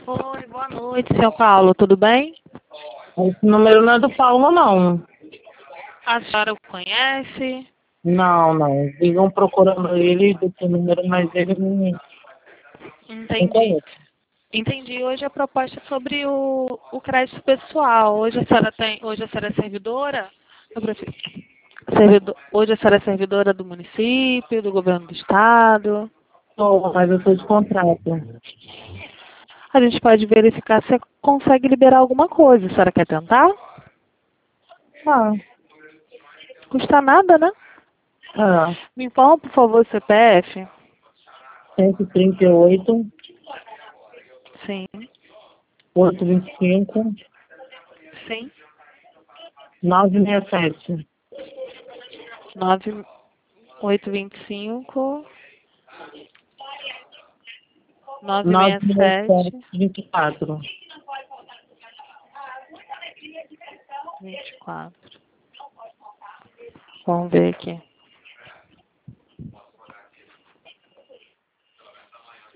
Oi, boa noite, seu Paulo, tudo bem? Esse número não é do Paulo, não. A senhora o conhece? Não, não. Ligam procurando ele desse número, mas ele não Entendi. conhece. Entendi. Hoje a proposta é sobre o crédito pessoal. Hoje a senhora é servidora? Eu prefiro. Hoje a senhora é servidora do município, do governo do estado. Mas eu estou de contrato. A gente pode verificar se consegue liberar alguma coisa. A senhora quer tentar? Ah, Custa nada, né? ah. Me informa, por favor, o CPF. 138, Sim, 825, sim. 967. 9825 967, 967 24. 24. Vamos ver aqui.